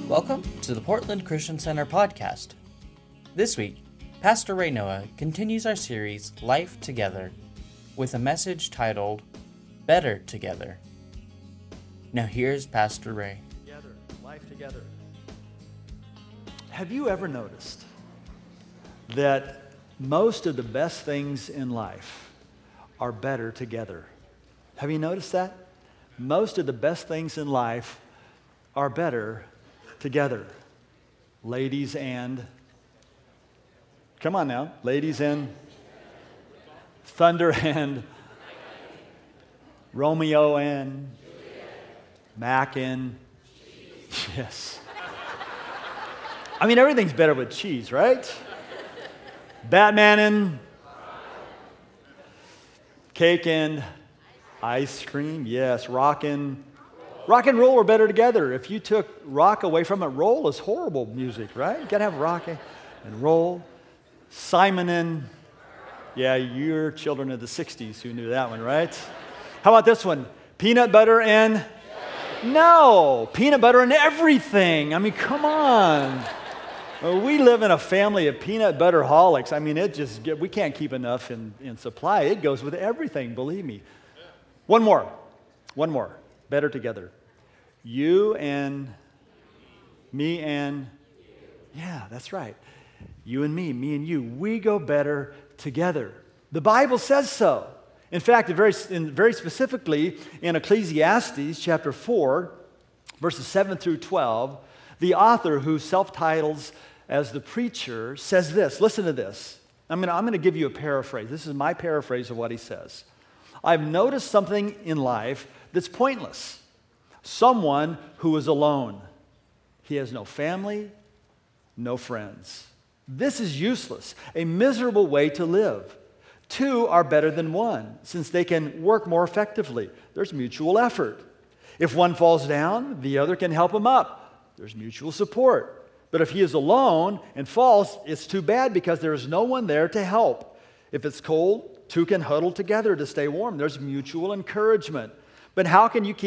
Welcome to the Portland Christian Center podcast. This week, Pastor Ray Noah continues our series, Life Together, with a message titled, Better Together. Now here's Pastor Ray. Together, life together. Have you ever noticed that most of the best things in life are better together? Have you noticed that? Most of the best things in life are better together. Ladies and, come on now, ladies and, thunder and, Romeo and, Mac and, yes. I mean, everything's better with cheese, right? Batman and, cake and, ice cream, yes. Rock and roll are better together. If you took rock away from it, roll is horrible music, right? You gotta have rock and roll. Simon and, yeah, you're children of the 60s who knew that one, right? How about this one? Peanut butter and, no, peanut butter and everything. I mean, come on. We live in a family of peanut butter holics. I mean, we can't keep enough in supply. It goes with everything, believe me. One more. Better together. You and me and, yeah, that's right. You and me and you. We go better together. The Bible says so. In fact, very specifically in Ecclesiastes chapter 4, verses 7 through 12, the author who self-titles as the preacher says this. Listen to this. I'm going to give you a paraphrase. This is my paraphrase of what he says. I've noticed something in life that's pointless. Someone who is alone. He has no family, no friends. This is useless, a miserable way to live. Two are better than one, since they can work more effectively. There's mutual effort. If one falls down, the other can help him up. There's mutual support. But if he is alone and falls, it's too bad because there is no one there to help. If it's cold, two can huddle together to stay warm. There's mutual encouragement. But how can you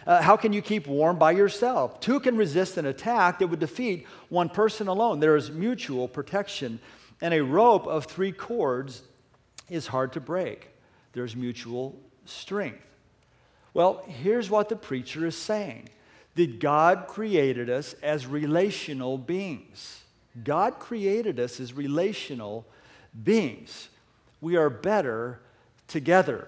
keep warm by yourself? Two can resist an attack that would defeat one person alone. There is mutual protection. And a rope of 3 cords is hard to break. There's mutual strength. Well, here's what the preacher is saying. That God created us as relational beings. God created us as relational beings. We are better together.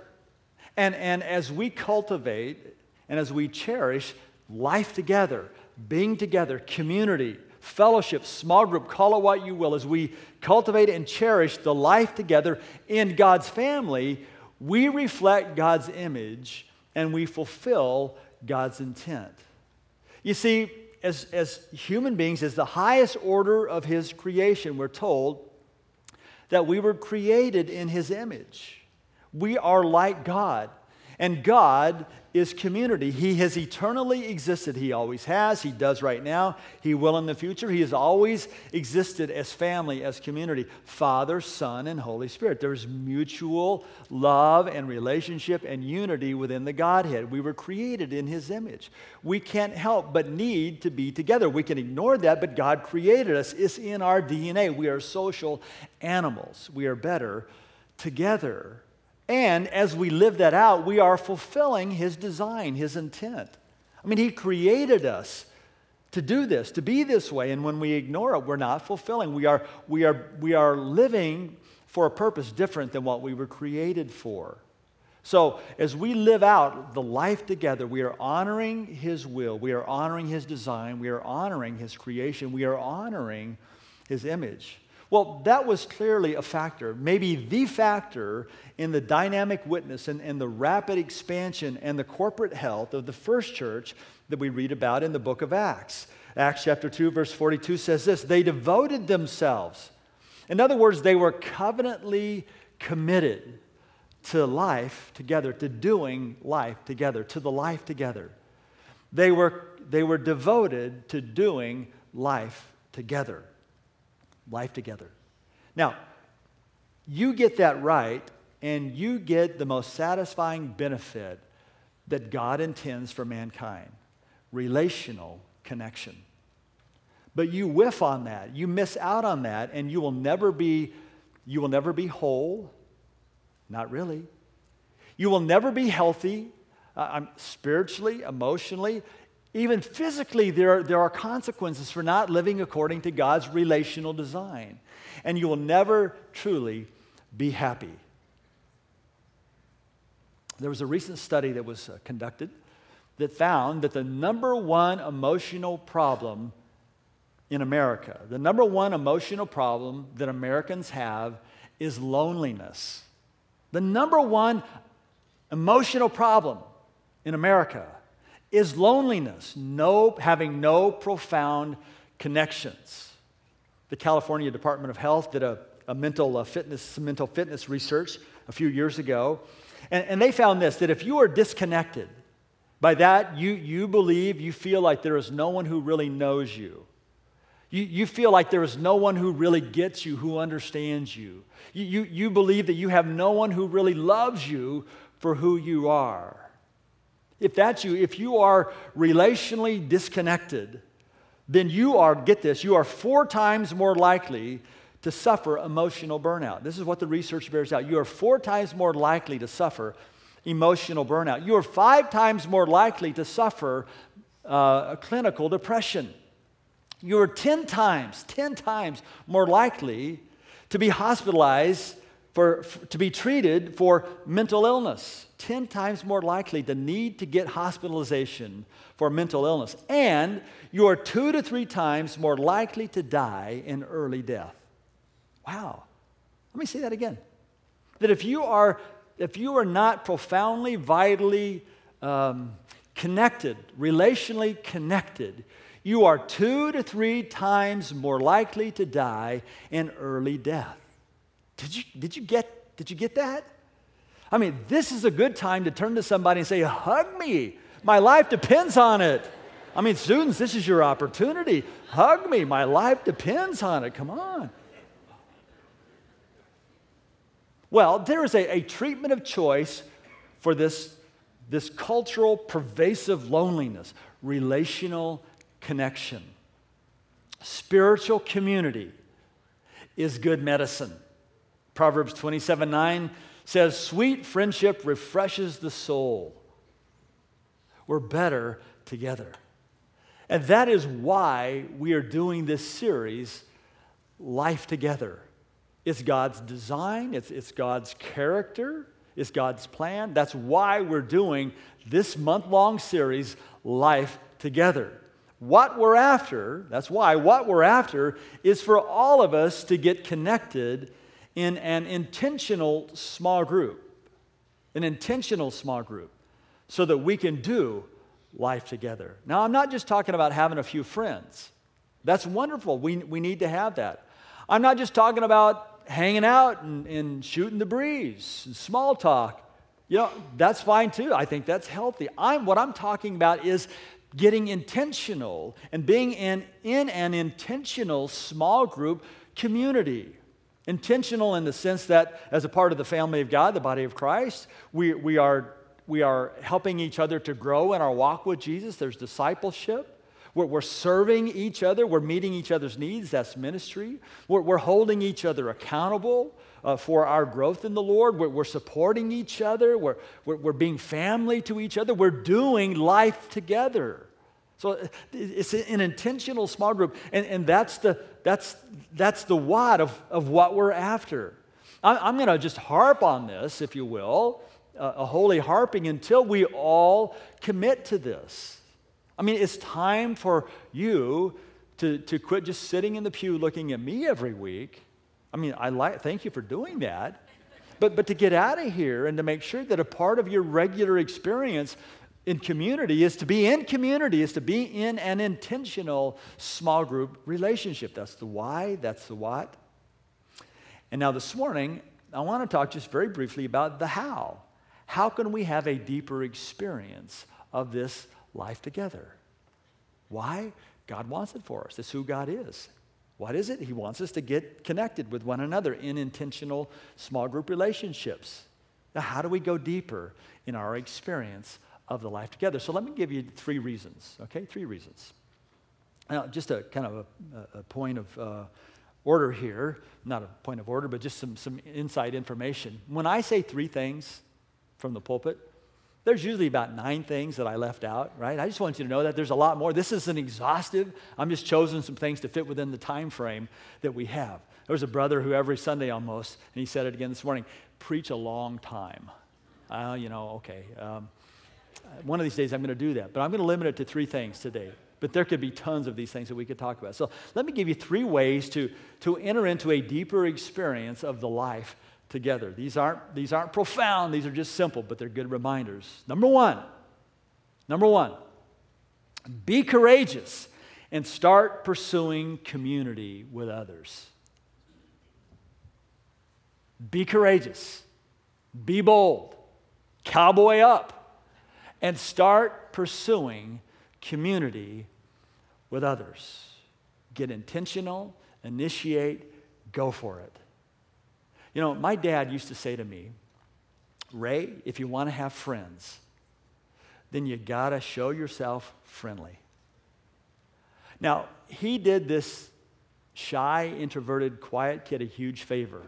And as we cultivate and as we cherish life together, being together, community, fellowship, small group, call it what you will, as we cultivate and cherish the life together in God's family, we reflect God's image and we fulfill God's intent. You see, as human beings, as the highest order of His creation, we're told that we were created in His image. We are like God, and God is community. He has eternally existed. He always has. He does right now. He will in the future. He has always existed as family, as community. Father, Son, and Holy Spirit. There's mutual love and relationship and unity within the Godhead. We were created in His image. We can't help but need to be together. We can ignore that, but God created us. It's in our DNA. We are social animals. We are better together. And as we live that out, we are fulfilling His design, His intent. I mean, He created us to do this, to be this way, and when we ignore it, we're not fulfilling. We are living for a purpose different than what we were created for. So as we live out the life together, we are honoring His will, we are honoring His design, we are honoring His creation, we are honoring His image. Well, that was clearly a factor, maybe the factor in the dynamic witness and the rapid expansion and the corporate health of the first church that we read about in the book of Acts. Acts chapter 2, verse 42 says this, they devoted themselves. In other words, they were covenantly committed to life together, to doing life together, to the life together. They were devoted to doing life together. Life together. Now, you get that right, and you get the most satisfying benefit that God intends for mankind, relational connection. But you whiff on that. You miss out on that, and you will never be whole. Not really. You will never be healthy, spiritually, emotionally, even physically. There are consequences for not living according to God's relational design. And you will never truly be happy. There was a recent study that was conducted that found that the number one emotional problem in America, the number one emotional problem that Americans have is loneliness. The number one emotional problem in America is loneliness, having no profound connections. The California Department of Health did a mental fitness research a few years ago, and they found this, that if you are disconnected, by that you believe, you feel like there is no one who really knows you. You feel like there is no one who really gets you, who understands you. You believe that you have no one who really loves you for who you are. If that's you, if you are relationally disconnected, then you are 4 times more likely to suffer emotional burnout. This is what the research bears out. You are 4 times more likely to suffer emotional burnout. You are 5 times more likely to suffer clinical depression. You are 10 times more likely to be hospitalized to be treated for mental illness. 10 times more likely to need to get hospitalization for mental illness. And you are 2 to 3 times more likely to die in early death. Wow. Let me say that again. That if you are not profoundly, vitally connected, relationally connected, you are 2 to 3 times more likely to die in early death. Did you get that? I mean, this is a good time to turn to somebody and say, hug me. My life depends on it. I mean, students, this is your opportunity. Hug me. My life depends on it. Come on. Well, there is a treatment of choice for this cultural, pervasive loneliness, relational connection. Spiritual community is good medicine. Proverbs 27:9 says, sweet friendship refreshes the soul. We're better together. And that is why we are doing this series, Life Together. It's God's design, it's God's character, it's God's plan. That's why we're doing this month-long series, Life Together. What we're after is for all of us to get connected in an intentional small group, so that we can do life together. Now, I'm not just talking about having a few friends. That's wonderful. We need to have that. I'm not just talking about hanging out and shooting the breeze, and small talk. You know, that's fine too. I think that's healthy. What I'm talking about is getting intentional and being in an intentional small group community. Intentional in the sense that as a part of the family of God, the body of Christ, we are helping each other to grow in our walk with Jesus. There's discipleship. We're serving each other. We're meeting each other's needs. That's ministry. We're holding each other accountable for our growth in the Lord. We're supporting each other. We're being family to each other. We're doing life together. So it's an intentional small group, and that's the what of what we're after. I'm going to just harp on this, if you will, a holy harping until we all commit to this. I mean, it's time for you to quit just sitting in the pew looking at me every week. I mean, thank you for doing that, but to get out of here and to make sure that a part of your regular experience in community is to be in community, is to be in an intentional small group relationship. That's the why, that's the what. And now this morning, I want to talk just very briefly about the how. How can we have a deeper experience of this life together? Why? God wants it for us. That's who God is. What is it? He wants us to get connected with one another in intentional small group relationships. Now, how do we go deeper in our experience of the life together? So let me give you 3 reasons, okay? 3 reasons. Now, just a kind of a point of order here, not a point of order, but just some inside information. When I say 3 things from the pulpit, there's usually about 9 things that I left out, right? I just want you to know that there's a lot more. This isn't exhaustive. I'm just choosing some things to fit within the time frame that we have. There was a brother who every Sunday almost, and he said it again this morning, preach a long time. Okay. One of these days I'm going to do that, but I'm going to limit it to 3 things today. But there could be tons of these things that we could talk about. So let me give you 3 ways to enter into a deeper experience of the life together. These aren't profound. These are just simple, but they're good reminders. Number one, be courageous and start pursuing community with others. Be courageous. Be bold. Cowboy up. And start pursuing community with others. Get intentional, initiate, go for it. You know, my dad used to say to me, Ray, if you want to have friends, then you got to show yourself friendly. Now, he did this shy, introverted, quiet kid a huge favor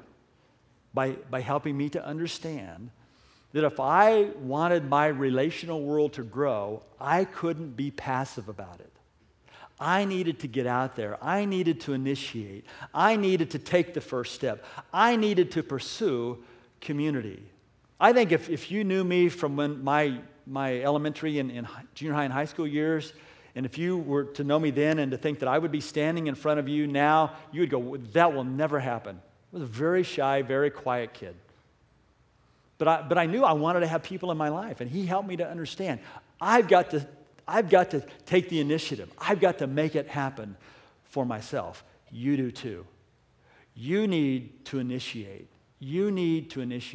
by helping me to understand that if I wanted my relational world to grow, I couldn't be passive about it. I needed to get out there. I needed to initiate. I needed to take the first step. I needed to pursue community. I think if you knew me from when my elementary and junior high and high school years, and if you were to know me then and to think that I would be standing in front of you now, you would go, that will never happen. I was a very shy, very quiet kid. But I knew I wanted to have people in my life, and he helped me to understand. I've got to take the initiative. I've got to make it happen for myself. You do too. You need to initiate. You need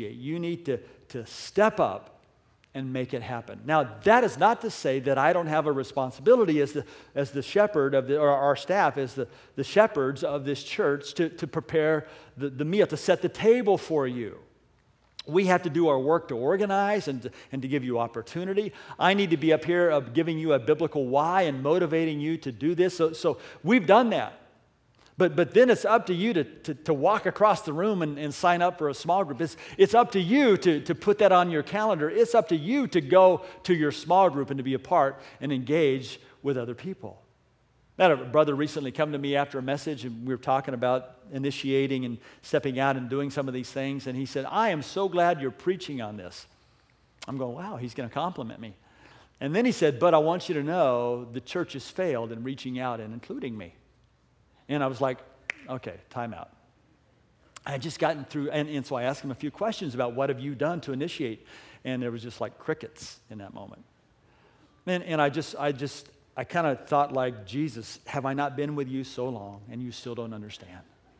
to step up and make it happen. Now, that is not to say that I don't have a responsibility as the shepherd or our staff, as the shepherds of this church to prepare the meal, to set the table for you. We have to do our work to organize and to give you opportunity. I need to be up here giving you a biblical why and motivating you to do this. So we've done that. But then it's up to you to walk across the room and sign up for a small group. It's up to you to put that on your calendar. It's up to you to go to your small group and to be a part and engage with other people. I had a brother recently come to me after a message, and we were talking about initiating and stepping out and doing some of these things, and he said, I am so glad you're preaching on this. I'm going, wow, he's going to compliment me. And then he said, but I want you to know the church has failed in reaching out and including me. And I was like, okay, time out. I had just gotten through, and so I asked him a few questions about what have you done to initiate, and there was just like crickets in that moment. And I kind of thought like, Jesus, have I not been with you so long and you still don't understand?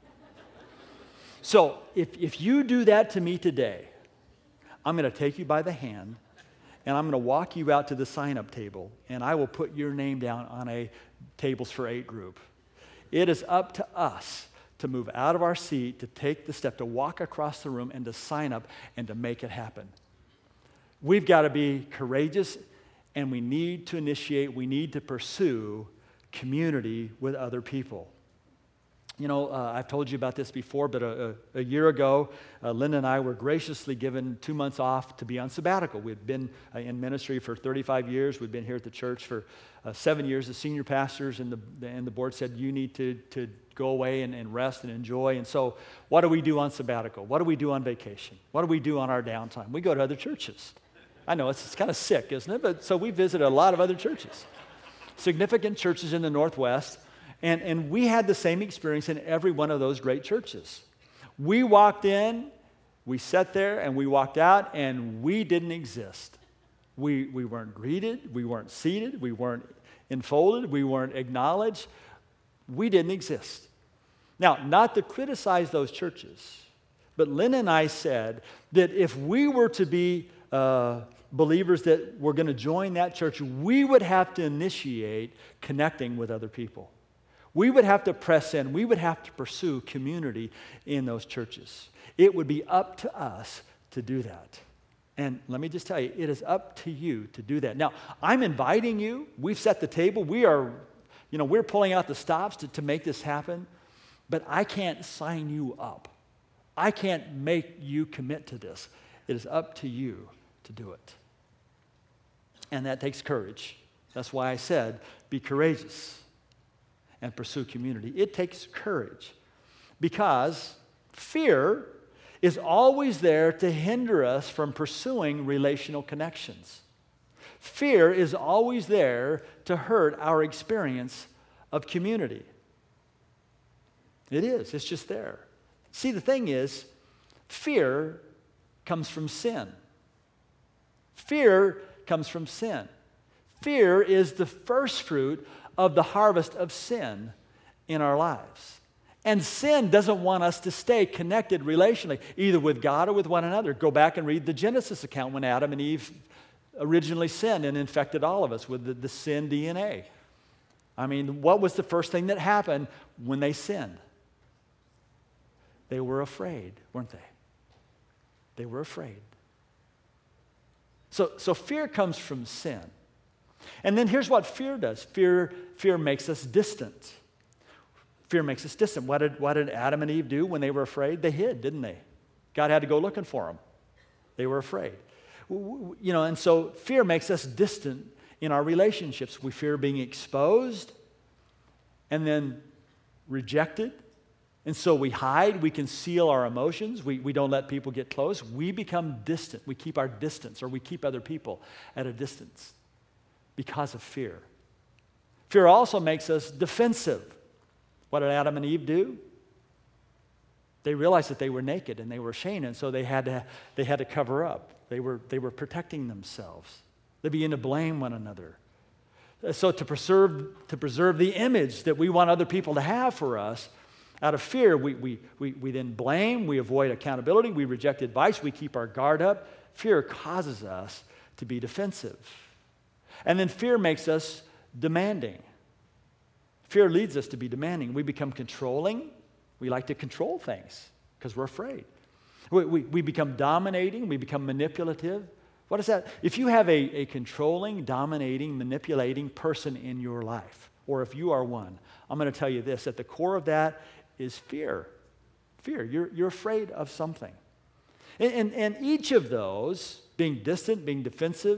So if you do that to me today, I'm going to take you by the hand and I'm going to walk you out to the sign-up table and I will put your name down on a Tables for 8 group. It is up to us to move out of our seat, to take the step, to walk across the room and to sign up and to make it happen. We've got to be courageous. And we need to initiate, we need to pursue community with other people. You know, I've told you about this before, but a year ago, Linda and I were graciously given 2 months off to be on sabbatical. We'd been in ministry for 35 years. We'd been here at the church for 7 years as senior pastors, and the board said, you need to go away and rest and enjoy. And so what do we do on sabbatical? What do we do on vacation? What do we do on our downtime? We go to other churches. I know, it's kind of sick, isn't it? But so we visited a lot of other churches, significant churches in the Northwest, and we had the same experience in every one of those great churches. We walked in, we sat there, and we walked out, and we didn't exist. We weren't greeted, we weren't seated, we weren't enfolded, we weren't acknowledged. We didn't exist. Now, not to criticize those churches, but Lynn and I said that if we were to be believers that were going to join that church, we would have to initiate connecting with other people. We would have to press in. We would have to pursue community in those churches. It would be up to us to do that. And let me just tell you, it is up to you to do that. Now, I'm inviting you. We've set the table. We are we're pulling out the stops to make this happen, but I can't sign you up. I can't make you commit to this. It is up to you to do it. And that takes courage. That's why I said, be courageous and pursue community. It takes courage because fear is always there to hinder us from pursuing relational connections. Fear is always there to hurt our experience of community. It is. It's just there. See, the thing is, fear comes from sin. Fear comes from sin. Fear is the first fruit of the harvest of sin in our lives. And sin doesn't want us to stay connected relationally, either with God or with one another. Go back and read the Genesis account when Adam and Eve originally sinned and infected all of us with the sin DNA. I mean, what was the first thing that happened when they sinned? They were afraid, weren't they? They were afraid. So fear comes from sin. And then here's what fear does. Fear makes us distant. Fear makes us distant. What did Adam and Eve do when they were afraid? They hid, didn't they? God had to go looking for them. They were afraid. And so fear makes us distant in our relationships. We fear being exposed and then rejected. And so we hide, we conceal our emotions, we don't let people get close. We become distant. We keep our distance, or we keep other people at a distance because of fear. Fear also makes us defensive. What did Adam and Eve do? They realized that they were naked and they were ashamed, and so they had to cover up. They were protecting themselves. They began to blame one another. So to preserve the image that we want other people to have for us, out of fear, we then blame, we avoid accountability, we reject advice, we keep our guard up. Fear causes us to be defensive. And then fear makes us demanding. Fear leads us to be demanding. We become controlling. We like to control things because we're afraid. We become dominating. We become manipulative. What is that? If you have a controlling, dominating, manipulating person in your life, or if you are one, I'm going to tell you this. At the core of that is fear. Fear. You're afraid of something. And each of those, being distant, being defensive,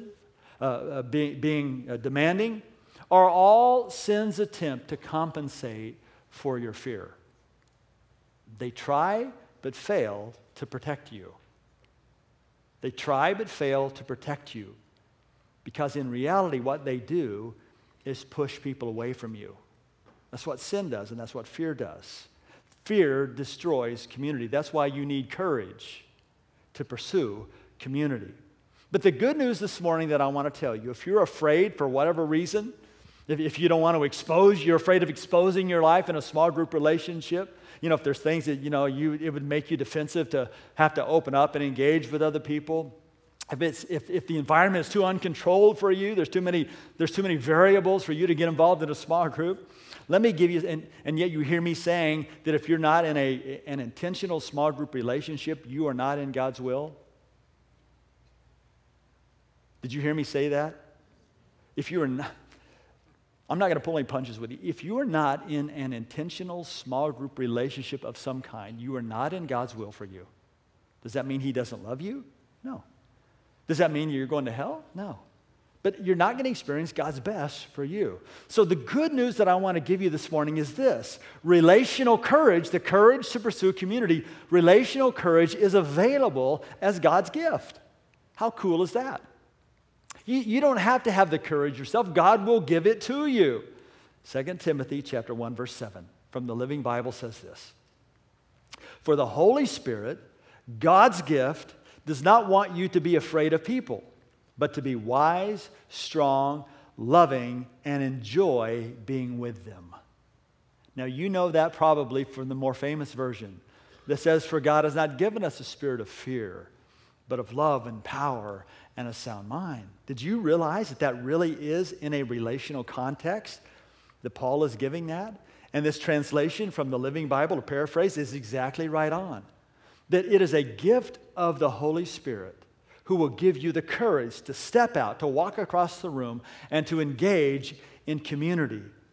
being demanding, are all sin's attempt to compensate for your fear. They try but fail to protect you. They try but fail to protect you because in reality what they do is push people away from you. That's what sin does, and that's what fear does. Fear destroys community. That's why you need courage to pursue community. But the good news this morning that I want to tell you, if you're afraid for whatever reason, if you don't want to you're afraid of exposing your life in a small group relationship, if there's things that, it would make you defensive to have to open up and engage with other people. If the environment is too uncontrolled for you, there's too many variables for you to get involved in a small group. Let me give you, and yet you hear me saying that if you're not in an intentional small group relationship, you are not in God's will. Did you hear me say that? If you are not, I'm not going to pull any punches with you. If you are not in an intentional small group relationship of some kind, you are not in God's will for you. Does that mean He doesn't love you? No. Does that mean you're going to hell? No. But you're not going to experience God's best for you. So the good news that I want to give you this morning is this. Relational courage, the courage to pursue community, relational courage is available as God's gift. How cool is that? You don't have to have the courage yourself. God will give it to you. 2 Timothy chapter 1, verse 7 from the Living Bible says this. For the Holy Spirit, God's gift, does not want you to be afraid of people, but to be wise, strong, loving, and enjoy being with them. Now, you know that probably from the more famous version that says, for God has not given us a spirit of fear, but of love and power and a sound mind. Did you realize that really is in a relational context that Paul is giving that? And this translation from the Living Bible, to paraphrase, is exactly right on. That it is a gift of the Holy Spirit who will give you the courage to step out, to walk across the room, and to engage in community.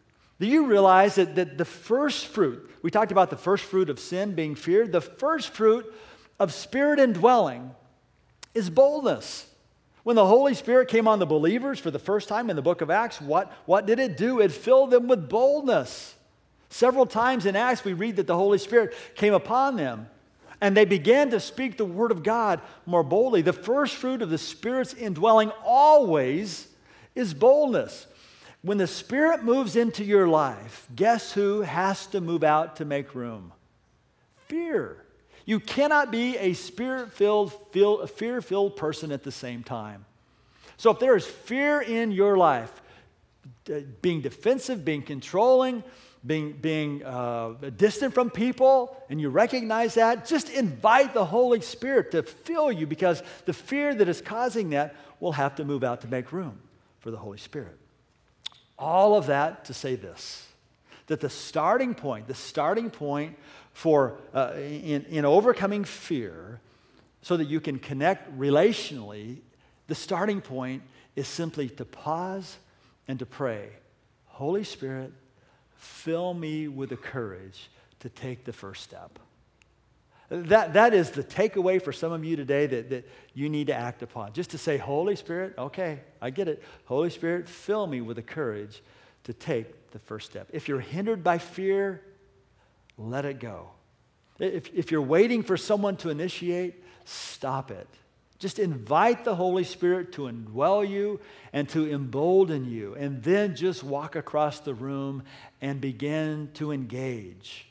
Do you realize that the first fruit, we talked about the first fruit of sin being fear, the first fruit of Spirit indwelling is boldness. When the Holy Spirit came on the believers for the first time in the book of Acts, what did it do? It filled them with boldness. Several times in Acts we read that the Holy Spirit came upon them and they began to speak the word of God more boldly. The first fruit of the Spirit's indwelling always is boldness. When the Spirit moves into your life, guess who has to move out to make room? Fear. You cannot be a Spirit-filled, fear-filled person at the same time. So if there is fear in your life, being defensive, being controlling, being distant from people, and you recognize that, just invite the Holy Spirit to fill you, because the fear that is causing that will have to move out to make room for the Holy Spirit. All of that to say this, that the starting point for in overcoming fear so that you can connect relationally, the starting point is simply to pause and to pray, Holy Spirit, fill me with the courage to take the first step. That is the takeaway for some of you today that you need to act upon. Just to say, Holy Spirit, okay, I get it. Holy Spirit, fill me with the courage to take the first step. If you're hindered by fear, let it go. If you're waiting for someone to initiate, stop it. Just invite the Holy Spirit to indwell you and to embolden you, and then just walk across the room and begin to engage.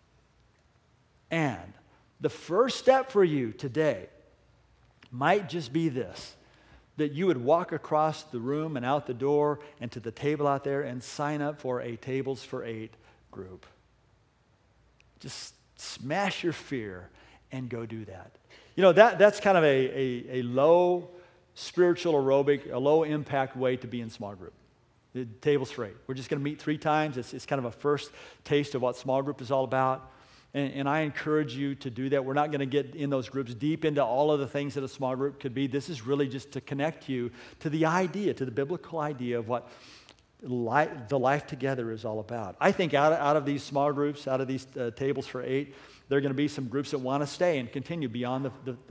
And the first step for you today might just be this, that you would walk across the room and out the door and to the table out there and sign up for a Tables for 8 group. Just smash your fear and go do that. You know, that's kind of a low spiritual aerobic, a low impact way to be in small group. The Tables for 8. We're just going to meet 3 times. It's kind of a first taste of what small group is all about. And I encourage you to do that. We're not going to get in those groups deep into all of the things that a small group could be. This is really just to connect you to the idea, to the biblical idea of what the life together is all about. I think out of these small groups, out of these Tables for 8, there are going to be some groups that want to stay and continue beyond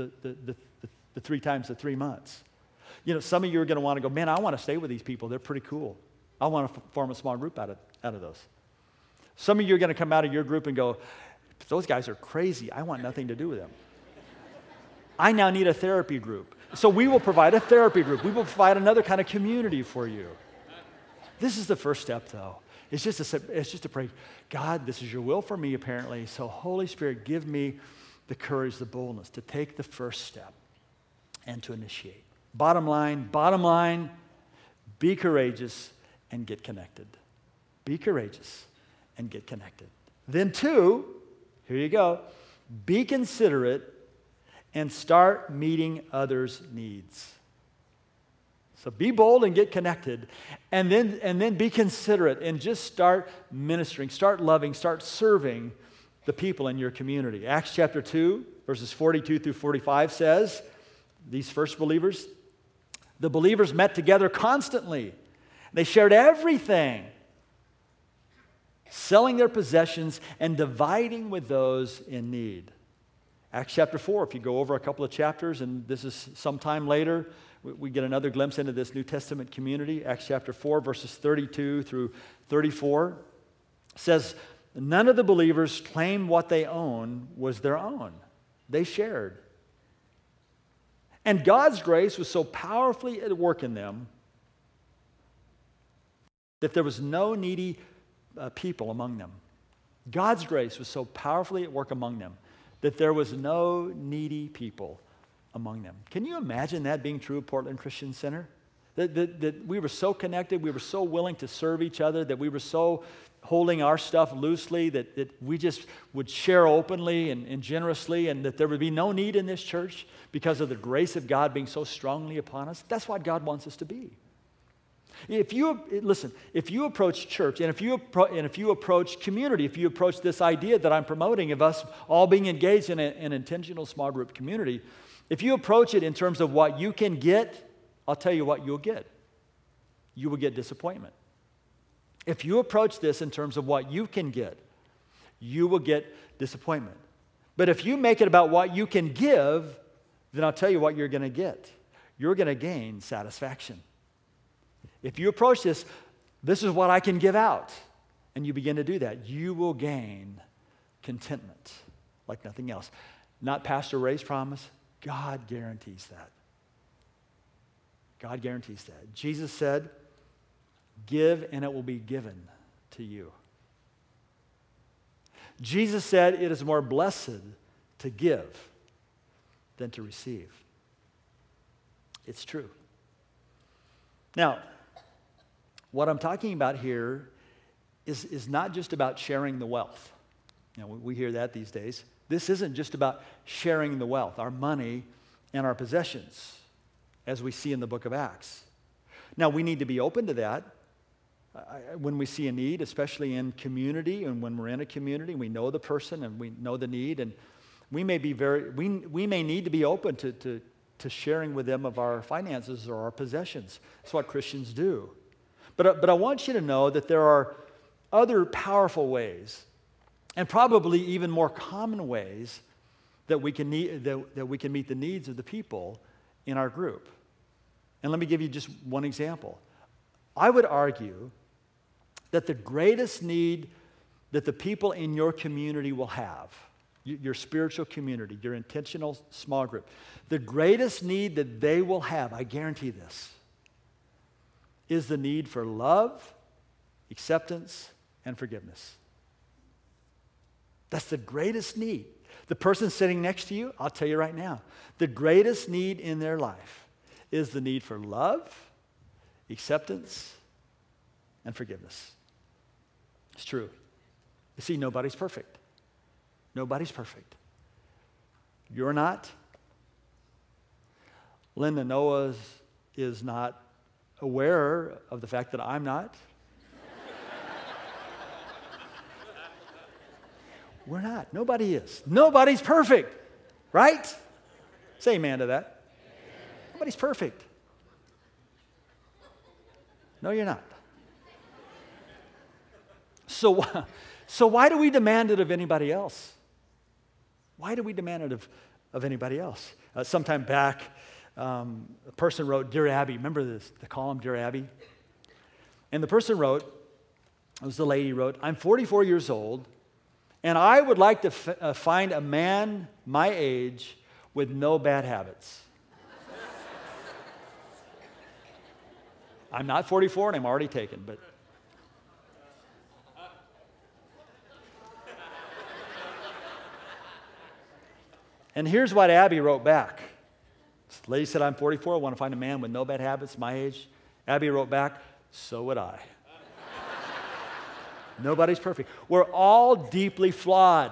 the 3 times the 3 months. You know, some of you are going to want to go, man, I want to stay with these people. They're pretty cool. I want to form a small group out of those. Some of you are going to come out of your group and go, those guys are crazy. I want nothing to do with them. I now need a therapy group. So we will provide a therapy group. We will provide another kind of community for you. This is the first step, though. It's just to pray, God, this is your will for me, apparently. So Holy Spirit, give me the courage, the boldness to take the first step and to initiate. Bottom line, be courageous and get connected. Be courageous and get connected. Then 2, here you go, be considerate and start meeting others' needs. So be bold and get connected, and then be considerate and just start ministering, start loving, start serving the people in your community. Acts chapter 2, verses 42 through 45 says, these first believers, the believers met together constantly. They shared everything, selling their possessions and dividing with those in need. Acts chapter 4, if you go over a couple of chapters, and this is sometime later, we get another glimpse into this New Testament community. Acts chapter 4, verses 32 through 34 says, none of the believers claimed what they owned was their own. They shared. And God's grace was so powerfully at work in them that there was no needy people among them. God's grace was so powerfully at work among them that there was no needy people among them. Can you imagine that being true of Portland Christian Center? That we were so connected, we were so willing to serve each other, that we were so holding our stuff loosely, that we just would share openly and generously, and that there would be no need in this church because of the grace of God being so strongly upon us. That's what God wants us to be. If you approach church, and if you approach community, if you approach this idea that I'm promoting of us all being engaged in an intentional small group community, if you approach it in terms of what you can get, I'll tell you what you'll get. You will get disappointment. If you approach this in terms of what you can get, you will get disappointment. But if you make it about what you can give, then I'll tell you what you're going to get. You're going to gain satisfaction. If you approach this is what I can give out, and you begin to do that, you will gain contentment like nothing else. Not Pastor Ray's promise. God guarantees that. God guarantees that. Jesus said, give and it will be given to you. Jesus said it is more blessed to give than to receive. It's true. Now, what I'm talking about here is not just about sharing the wealth. We hear that these days. This isn't just about sharing the wealth, our money and our possessions, as we see in the book of Acts. Now, we need to be open to that. When we see a need, especially in community, and when we're in a community, we know the person and we know the need, and we may need to be open to sharing with them of our finances or our possessions. That's what Christians do. But I want you to know that there are other powerful ways, and probably even more common ways, that we can meet the needs of the people in our group. And let me give you just one example. I would argue that the greatest need that the people in your community will have, your spiritual community, your intentional small group, the greatest need that they will have, I guarantee this, is the need for love, acceptance, and forgiveness. That's the greatest need. The person sitting next to you, I'll tell you right now, the greatest need in their life is the need for love, acceptance, and forgiveness. It's true. You see, nobody's perfect. Nobody's perfect. You're not. Linda Noah is not aware of the fact that I'm not. We're not. Nobody is. Nobody's perfect, right? Say amen to that. Nobody's perfect. No, you're not. So why do we demand it of anybody else? Why do we demand it of anybody else? Sometime back, a person wrote, Dear Abby. Remember this, the column, Dear Abby? And the person wrote, it was the lady wrote, I'm 44 years old, and I would like to find a man my age with no bad habits. I'm not 44 and I'm already taken, but... And here's what Abby wrote back. The lady said, I'm 44, I want to find a man with no bad habits, my age. Abby wrote back, so would I. Nobody's perfect. We're all deeply flawed.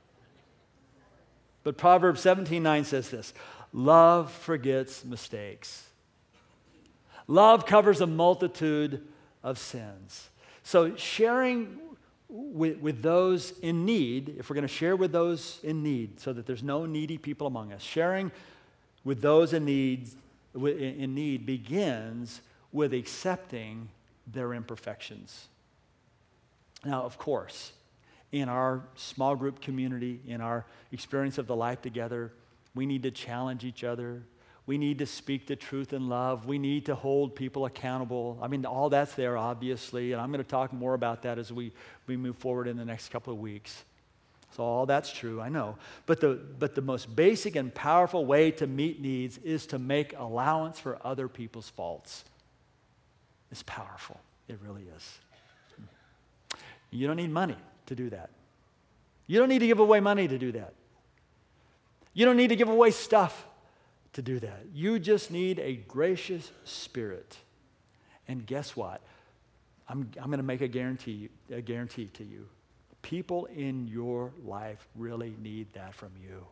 But Proverbs 17:9 says this, love forgets mistakes. Love covers a multitude of sins. So sharing with those in need, if we're going to share with those in need so that there's no needy people among us, sharing with those in need begins with accepting their imperfections. Now, of course, in our small group community, in our experience of the life together, we need to challenge each other. We need to speak the truth in love. We need to hold people accountable. I mean, all that's there, obviously, and I'm going to talk more about that as we move forward in the next couple of weeks. So all that's true, I know. But the most basic and powerful way to meet needs is to make allowance for other people's faults. It's powerful. It really is. You don't need money to do that. You don't need to give away money to do that. You don't need to give away stuff to do that. You just need a gracious spirit. And guess what? I'm going to make a guarantee to you. People in your life really need that from you.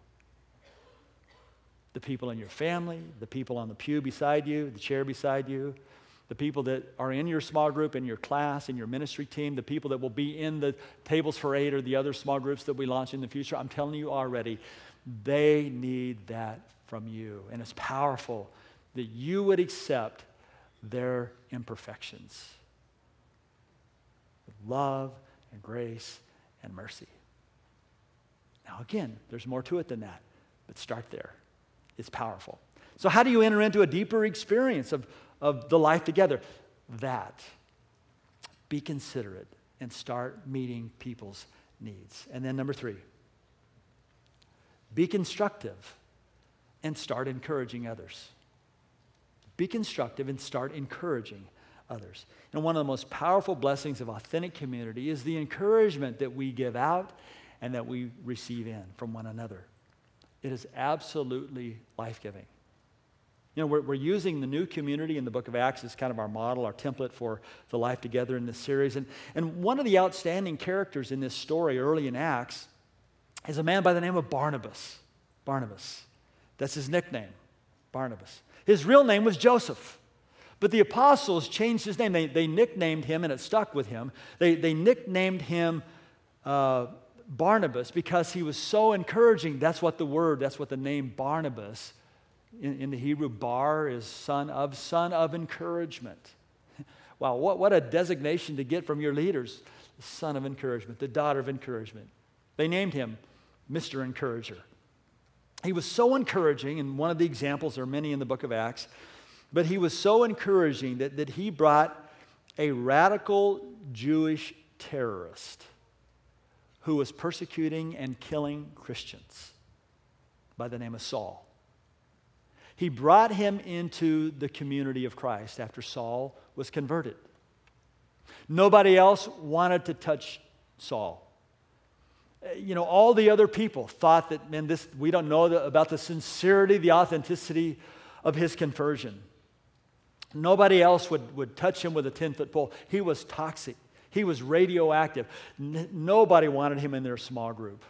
The people in your family, the people on the pew beside you, the chair beside you, the people that are in your small group, in your class, in your ministry team, the people that will be in the Tables for Eight or the other small groups that we launch in the future. I'm telling you already, they need that from you. And it's powerful that you would accept their imperfections. love and grace and mercy. Now again, there's more to it than that, but start there. It's powerful. So how do you enter into a deeper experience of the life together? That. Be considerate and start meeting people's needs. And then number 3, be constructive and start encouraging others. Be constructive and start encouraging others. And one of the most powerful blessings of authentic community is the encouragement that we give out and that we receive in from one another. It is absolutely life-giving. You know, we're using the new community in the book of Acts as kind of our model, our template for the life together in this series. And one of the outstanding characters in this story early in Acts is a man by the name of Barnabas. Barnabas. That's his nickname, Barnabas. His real name was Joseph. But the apostles changed his name. They nicknamed him, and it stuck with him. They nicknamed him Barnabas because he was so encouraging. That's what the name Barnabas in the Hebrew, bar is son of encouragement. Wow, what a designation to get from your leaders. The son of encouragement, the daughter of encouragement. They named him Mr. Encourager. He was so encouraging, and one of the examples, there are many in the book of Acts, but he was so encouraging that he brought a radical Jewish terrorist who was persecuting and killing Christians by the name of Saul. He brought him into the community of Christ after Saul was converted. Nobody else wanted to touch Saul. You know, all the other people thought that, man, we don't know about the sincerity, the authenticity of his conversion. Nobody else would touch him with a 10-foot pole. He was toxic. He was radioactive. Nobody wanted him in their small group.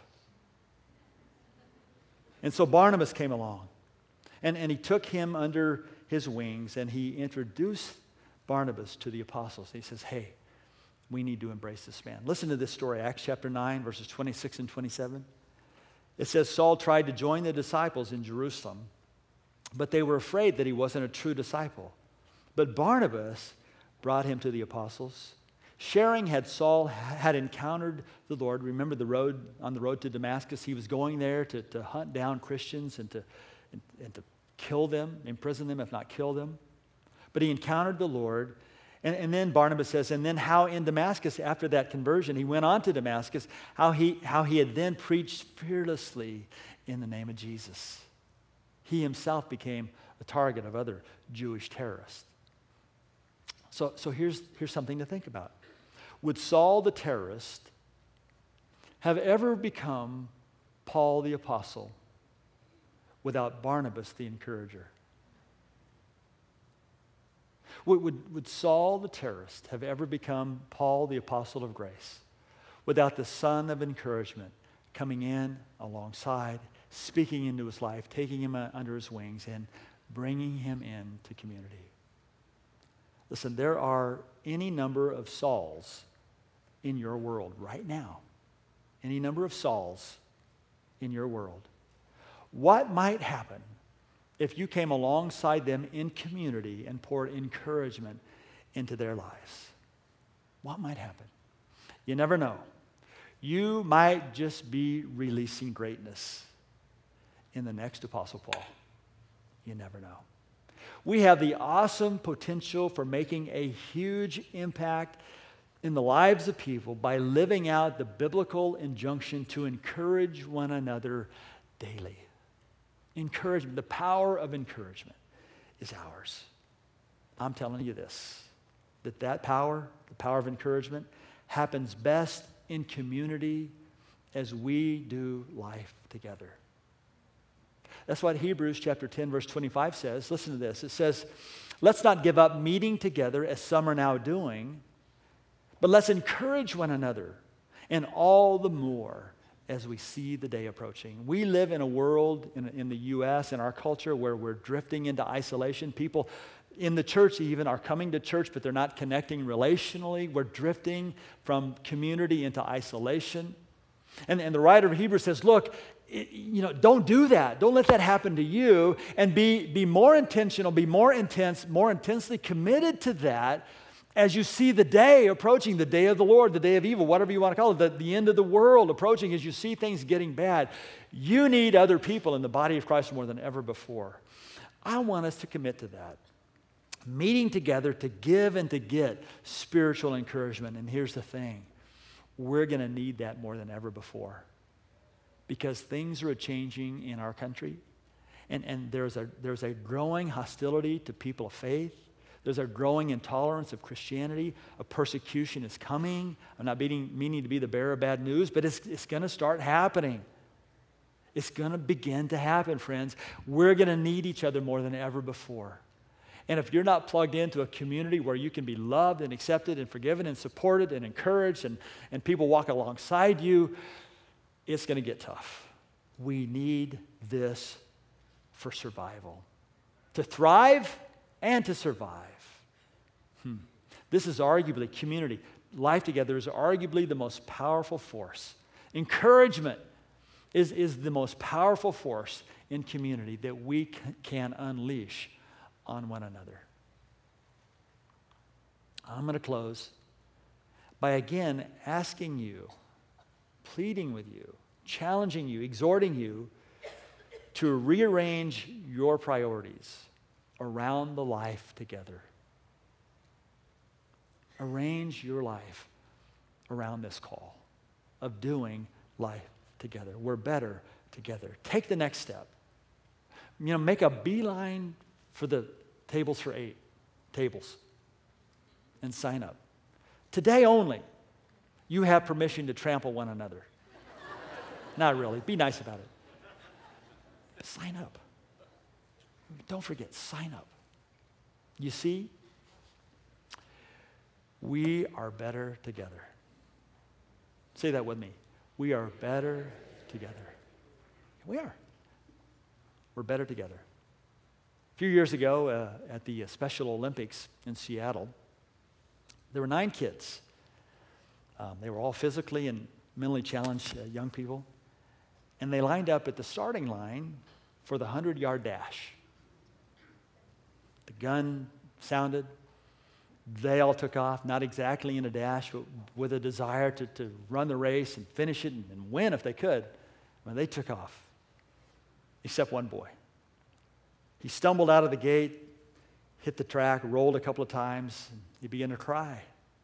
And so Barnabas came along. And he took him under his wings, and he introduced Barnabas to the apostles. He says, hey, we need to embrace this man. Listen to this story, Acts chapter 9, verses 26 and 27. It says, Saul tried to join the disciples in Jerusalem, but they were afraid that he wasn't a true disciple. But Barnabas brought him to the apostles. Sharing Saul had encountered the Lord. Remember on the road to Damascus, he was going there to hunt down Christians and to kill them, imprison them, if not kill them. But he encountered the Lord. And then Barnabas says, and then how in Damascus, after that conversion, he went on to Damascus, how he had then preached fearlessly in the name of Jesus. He himself became a target of other Jewish terrorists. So here's something to think about. Would Saul the terrorist have ever become Paul the apostle without Barnabas the encourager? Would Saul the terrorist have ever become Paul the apostle of grace without the son of encouragement coming in alongside, speaking into his life, taking him under his wings, and bringing him into community? Listen, there are any number of Sauls in your world right now. Any number of Sauls in your world. What might happen if you came alongside them in community and poured encouragement into their lives? What might happen? You never know. You might just be releasing greatness in the next Apostle Paul. You never know. We have the awesome potential for making a huge impact in the lives of people by living out the biblical injunction to encourage one another daily. Encouragement, the power of encouragement is ours. I'm telling you this, that power, the power of encouragement, happens best in community as we do life together. That's what Hebrews chapter 10, verse 25 says. Listen to this. It says, let's not give up meeting together as some are now doing, but let's encourage one another, and all the more as we see the day approaching. We live in a world in the U.S., in our culture, where we're drifting into isolation. People in the church even are coming to church, but they're not connecting relationally. We're drifting from community into isolation. And the writer of Hebrews says, look, don't do that. Don't let that happen to you. And be more intentional, be more intense, more intensely committed to that As you see the day approaching, the day of the Lord, the day of evil, whatever you want to call it, the end of the world approaching, as you see things getting bad, you need other people in the body of Christ more than ever before. I want us to commit to that. Meeting together to give and to get spiritual encouragement. And here's the thing. We're going to need that more than ever before. Because things are changing in our country. And there's a growing hostility to people of faith. There's a growing intolerance of Christianity. A persecution is coming. I'm not meaning to be the bearer of bad news, but it's going to start happening. It's going to begin to happen, friends. We're going to need each other more than ever before. And if you're not plugged into a community where you can be loved and accepted and forgiven and supported and encouraged and people walk alongside you, it's going to get tough. We need this for survival. To thrive and to survive. This is arguably, community, life together is arguably the most powerful force. Encouragement is the most powerful force in community that we can unleash on one another. I'm going to close by again asking you, pleading with you, challenging you, exhorting you to rearrange your priorities around the life together. Arrange your life around this call of doing life together. We're better together. Take the next step. Make a beeline for the tables for 8 tables and sign up. Today only, you have permission to trample one another. Not really. Be nice about it. Sign up. Don't forget, sign up. You see, we are better together. Say that with me. We are better together. We are. We're better together. A few years ago at the Special Olympics in Seattle, there were 9 kids. They were all physically and mentally challenged young people. And they lined up at the starting line for the 100-yard dash. The gun sounded. They all took off, not exactly in a dash, but with a desire to run the race and finish it and win if they could. Well, they took off, except one boy. He stumbled out of the gate, hit the track, rolled a couple of times, and he began to cry.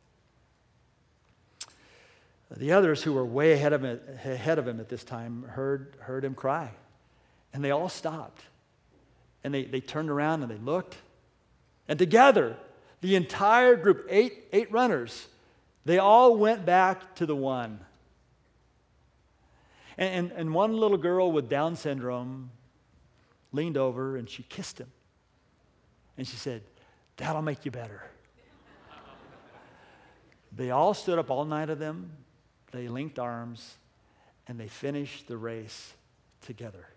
The others who were way ahead of him at this time heard him cry. And they all stopped. And they turned around and they looked. And together, the entire group, eight runners, they all went back to the one. And one little girl with Down syndrome leaned over and she kissed him. And she said, "That'll make you better." They all stood up, all 9 of them. They linked arms and they finished the race together.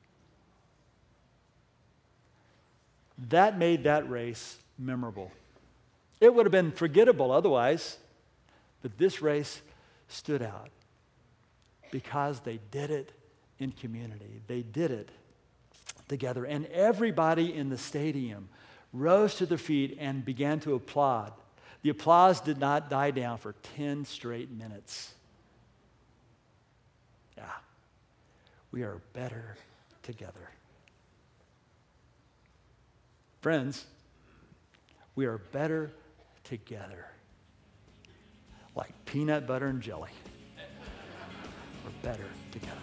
That made that race memorable. It would have been forgettable otherwise, but this race stood out because they did it in community. They did it together. And everybody in the stadium rose to their feet and began to applaud. The applause did not die down for 10 straight minutes. Yeah, we are better together. Friends, we are better together. Like peanut butter and jelly. We're better together.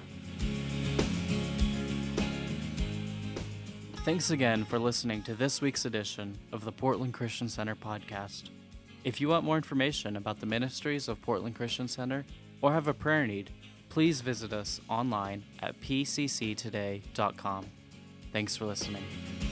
Thanks again for listening to this week's edition of the Portland Christian Center podcast. If you want more information about the ministries of Portland Christian Center or have a prayer need, please visit us online at pcctoday.com. Thanks for listening.